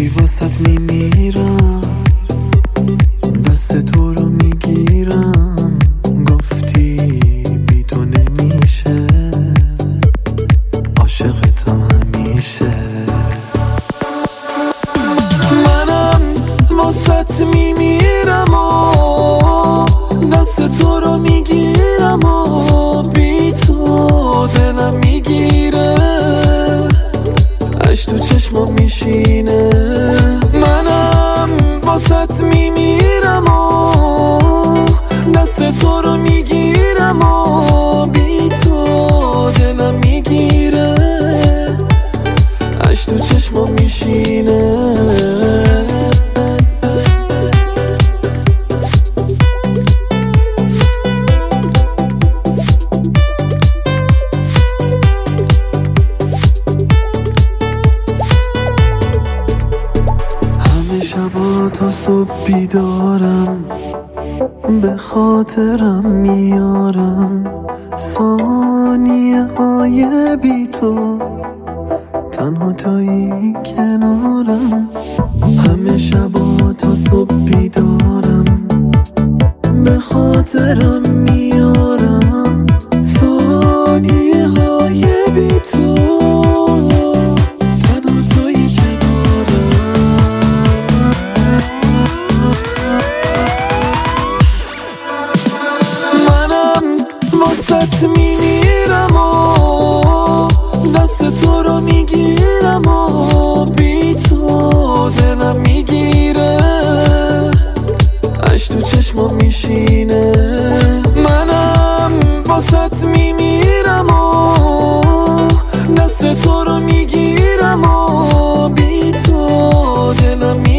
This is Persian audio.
گفتی واسط میمیرم، دست تو رو میگیرم، گفتی بی تو نمیشه، عاشقتم همیشه. منم واسط میمیرم و دست تو رو میگیرم و بی تو دلم میگیره، عشق تو چشمم میشینه. منم واسط میمیرم و دست تو رو میگیرم و بی تو دلم میگیره، عشق تو چشمم میشینه. شبا تا صبح بیدارم، به خاطرم میارم ثانیه های بی تو، تنها تویی کنارم. همه شبا تا صبح بیدارم، به خاطرم میارم ثانیه های بی تو، تنها تویی کنارم. واسط میمیرم و دست تو رو میگیرم و بی تو دلم میگیره، عشق تو چشمم میشینه. منم واسط میمیرم و دست تو رو میگیرم و بی تو دلم میگیره.